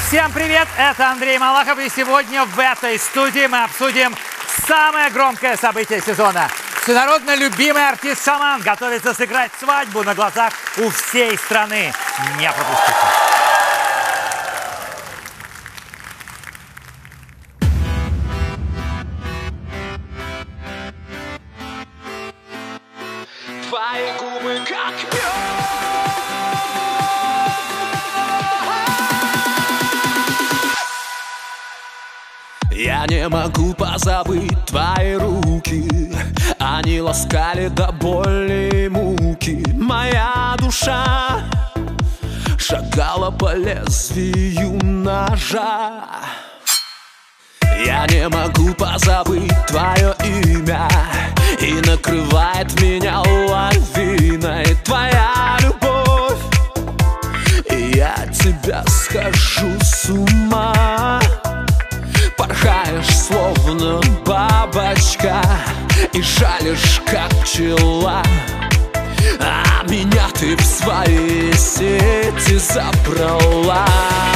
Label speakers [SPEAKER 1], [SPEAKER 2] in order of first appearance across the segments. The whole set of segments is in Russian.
[SPEAKER 1] Всем привет, это Андрей Малахов, и сегодня в этой студии мы обсудим самое громкое событие сезона. Всенародно любимый артист Шаман готовится сыграть свадьбу на глазах у всей страны. Не пропустите.
[SPEAKER 2] Твои губы как мед. Я не могу позабыть твои руки. Они ласкали до боли и муки. Моя душа шагала по лезвию ножа. Я не могу позабыть твое имя, и накрывает меня лавиной твоя любовь, и я от тебя схожу с ума. Порхаешь, словно бабочка, и жалишь, как пчела, а меня ты в свои сети забрала.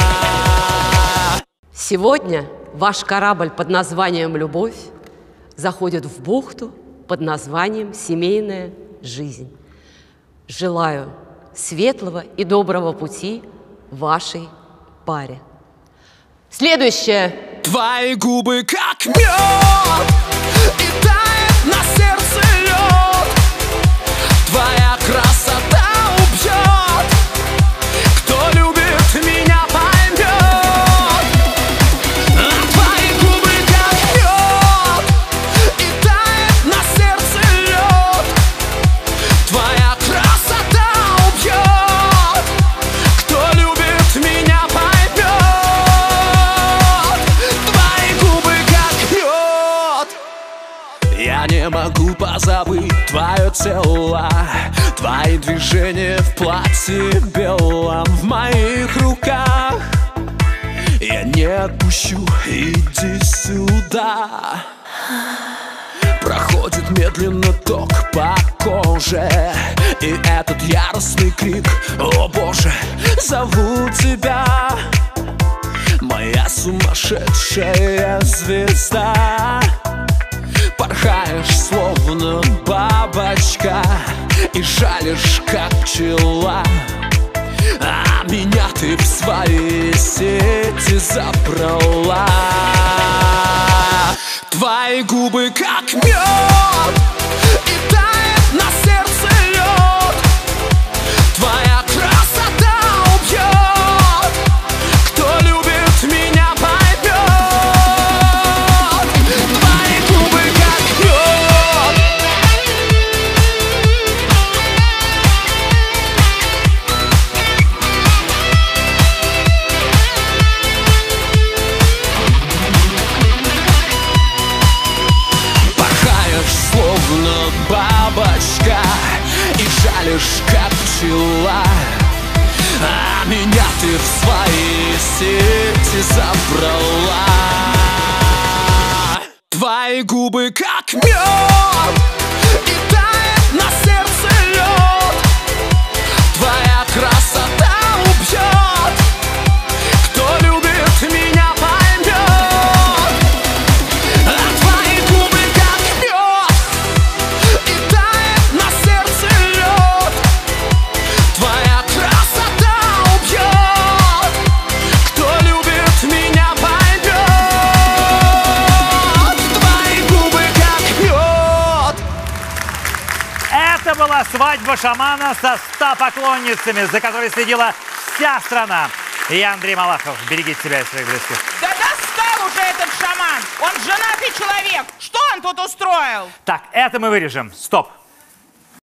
[SPEAKER 3] Сегодня ваш корабль под названием «Любовь» заходит в бухту под названием «Семейная жизнь». Желаю светлого и доброго пути вашей паре. Следующее.
[SPEAKER 2] Твои губы как мед, и тает на сердце лед. Твоя красота убьет, кто любит меня поймет. Твои губы как мед, и тает на сердце лед. Твоя красота убьет, кто любит меня поймет. Я не могу позабыть твое тело, твои движения в платье белом в моих руках. Я не отпущу, иди сюда. Проходит медленно ток по коже, и этот яростный крик: о боже, зову тебя, моя сумасшедшая звезда. Порхаешь, словно бабочка, и жалишь, как пчела, а меня ты в свои сети забрала. Твои губы как мед, и тает на сердце лед. Твоя красота убьет, кто любит меня поймет. Словно бабочка, и жалишь, как пчела, а меня ты в свои сети забрала. Твои губы как мед, и тает на сердце лед. Твоя красота убьет, кто любит меня поймет. Твои губы как мед, и тает на сердце лед. Твоя красота убьет, кто любит меня поймет. Твои губы как мед.
[SPEAKER 1] Это была свадьба Шамана со 100 поклонницами, за которой следила вся страна. Я Андрей Малахов. Берегите себя и своих близких.
[SPEAKER 4] Да достал уже этот Шаман! Он женатый человек! Что он тут устроил?
[SPEAKER 1] Так, это мы вырежем. Стоп.